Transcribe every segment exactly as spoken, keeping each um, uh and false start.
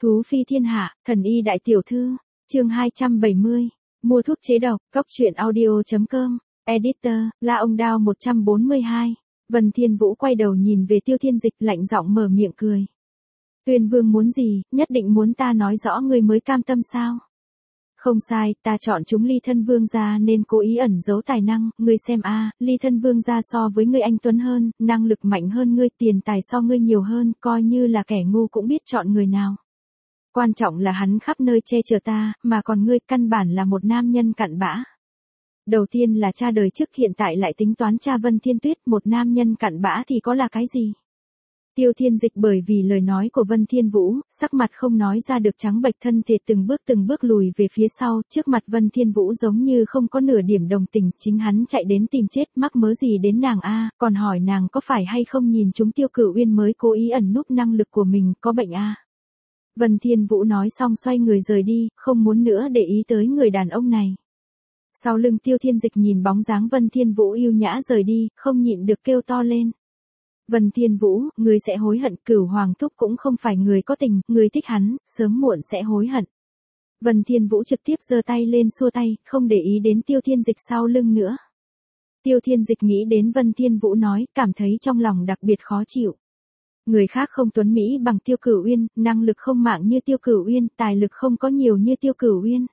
Thú phi thiên hạ, thần y đại tiểu thư, chương hai trăm bảy mươi, mua thuốc chế độc, cóc truyện audio chấm com, editor, La Ông Đao một trăm bốn mươi hai, Vân Thiên Vũ quay đầu nhìn về Tiêu Thiên Dịch lạnh giọng mở miệng cười. Tuyên Vương muốn gì, nhất định muốn ta nói rõ ngươi mới cam tâm sao? Không sai, ta chọn chúng ly thân vương gia nên cố ý ẩn giấu tài năng, ngươi xem a, ly thân vương gia so với ngươi anh tuấn hơn, năng lực mạnh hơn ngươi, tiền tài so ngươi nhiều hơn, coi như là kẻ ngu cũng biết chọn người nào. Quan trọng là hắn khắp nơi che chở ta, mà còn ngươi căn bản là một nam nhân cặn bã. Đầu tiên là cha đời trước, hiện tại lại tính toán cha Vân Thiên Tuyết, một nam nhân cặn bã thì có là cái gì? Tiêu Thiên Dịch bởi vì lời nói của Vân Thiên Vũ, sắc mặt không nói ra được trắng bệch, thân thể từng bước từng bước lùi về phía sau, trước mặt Vân Thiên Vũ giống như không có nửa điểm đồng tình, chính hắn chạy đến tìm chết, mắc mớ gì đến nàng a, còn hỏi nàng có phải hay không nhìn chúng Tiêu Cửu Uyên mới cố ý ẩn núp năng lực của mình, có bệnh a. Vân Thiên Vũ nói xong xoay người rời đi, không muốn nữa để ý tới người đàn ông này. Sau lưng Tiêu Thiên Dịch nhìn bóng dáng Vân Thiên Vũ yêu nhã rời đi, không nhịn được kêu to lên. Vân Thiên Vũ, ngươi sẽ hối hận, Cửu Hoàng thúc cũng không phải người có tình, ngươi thích hắn, sớm muộn sẽ hối hận. Vân Thiên Vũ trực tiếp giơ tay lên xua tay, không để ý đến Tiêu Thiên Dịch sau lưng nữa. Tiêu Thiên Dịch nghĩ đến Vân Thiên Vũ nói, cảm thấy trong lòng đặc biệt khó chịu. Người khác không tuấn mỹ bằng Tiêu Cửu Uyên, năng lực không mạng như Tiêu Cửu Uyên, tài lực không có nhiều như Tiêu Cửu Uyên.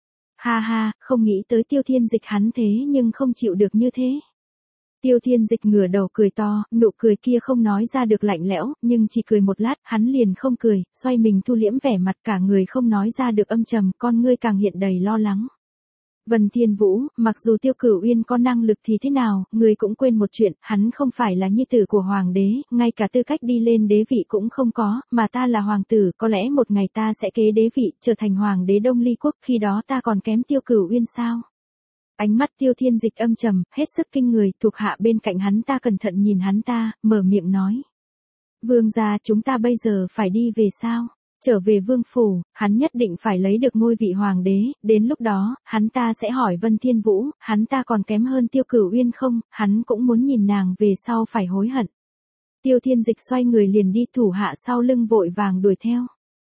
Ha ha, không nghĩ tới Tiêu Thiên Dịch hắn thế nhưng không chịu được như thế. Tiêu Thiên Dịch ngửa đầu cười to, nụ cười kia không nói ra được lạnh lẽo, nhưng chỉ cười một lát, hắn liền không cười, xoay mình thu liễm vẻ mặt, cả người không nói ra được âm trầm, con ngươi càng hiện đầy lo lắng. Vân Thiên Vũ, mặc dù Tiêu Cửu Uyên có năng lực thì thế nào, ngươi cũng quên một chuyện, hắn không phải là nhi tử của hoàng đế, ngay cả tư cách đi lên đế vị cũng không có, mà ta là hoàng tử, có lẽ một ngày ta sẽ kế đế vị, trở thành hoàng đế Đông Ly quốc, khi đó ta còn kém Tiêu Cửu Uyên sao? Ánh mắt Tiêu Thiên Dịch âm trầm, hết sức kinh người, thuộc hạ bên cạnh hắn ta cẩn thận nhìn hắn ta, mở miệng nói. Vương gia, chúng ta bây giờ phải đi về sao? Trở về vương phủ, hắn nhất định phải lấy được ngôi vị hoàng đế, đến lúc đó, hắn ta sẽ hỏi Vân Thiên Vũ, hắn ta còn kém hơn Tiêu Cửu Uyên không, hắn cũng muốn nhìn nàng về sau phải hối hận. Tiêu Thiên Dịch xoay người liền đi, thủ hạ sau lưng vội vàng đuổi theo.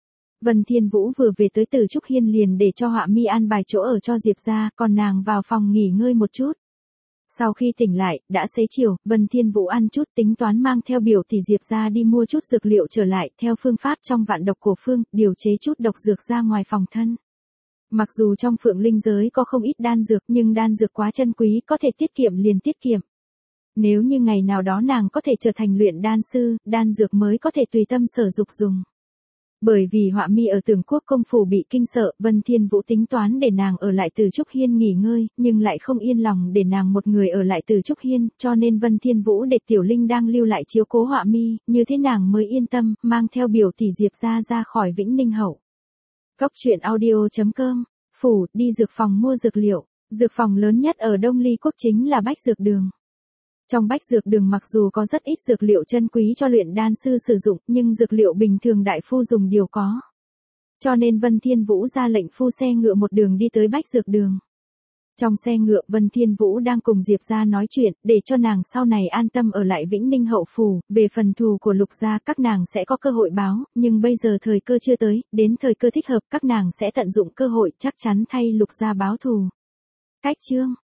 Vân Thiên Vũ vừa về tới Từ Trúc Hiên liền để cho Họa Mi an bài chỗ ở cho Diệp gia, còn nàng vào phòng nghỉ ngơi một chút. Sau khi tỉnh lại, đã xế chiều, Vân Thiên Vũ ăn chút, tính toán mang theo biểu tỷ Diệp gia đi mua chút dược liệu trở lại, theo phương pháp trong vạn độc cổ phương, điều chế chút độc dược ra ngoài phòng thân. Mặc dù trong Phượng Linh giới có không ít đan dược, nhưng đan dược quá chân quý, có thể tiết kiệm liền tiết kiệm. Nếu như ngày nào đó nàng có thể trở thành luyện đan sư, đan dược mới có thể tùy tâm sở dục dùng. Bởi vì Họa Mi ở Tường Quốc công phủ bị kinh sợ, Vân Thiên Vũ tính toán để nàng ở lại Từ Trúc Hiên nghỉ ngơi, nhưng lại không yên lòng để nàng một người ở lại Từ Trúc Hiên, cho nên Vân Thiên Vũ để Tiểu Linh đang lưu lại chiếu cố Họa Mi, như thế nàng mới yên tâm, mang theo biểu tỷ Diệp gia ra khỏi Vĩnh Ninh Hậu. Cóc truyện audio chấm com, phủ, đi dược phòng mua dược liệu, dược phòng lớn nhất ở Đông Ly quốc chính là Bách Dược Đường. Trong Bách Dược Đường mặc dù có rất ít dược liệu chân quý cho luyện đan sư sử dụng, nhưng dược liệu bình thường đại phu dùng đều có. Cho nên Vân Thiên Vũ ra lệnh phu xe ngựa một đường đi tới Bách Dược Đường. Trong xe ngựa Vân Thiên Vũ đang cùng Diệp gia nói chuyện, để cho nàng sau này an tâm ở lại Vĩnh Ninh Hậu phủ, về phần thù của Lục gia các nàng sẽ có cơ hội báo, nhưng bây giờ thời cơ chưa tới, đến thời cơ thích hợp các nàng sẽ tận dụng cơ hội chắc chắn thay Lục gia báo thù. Cách chương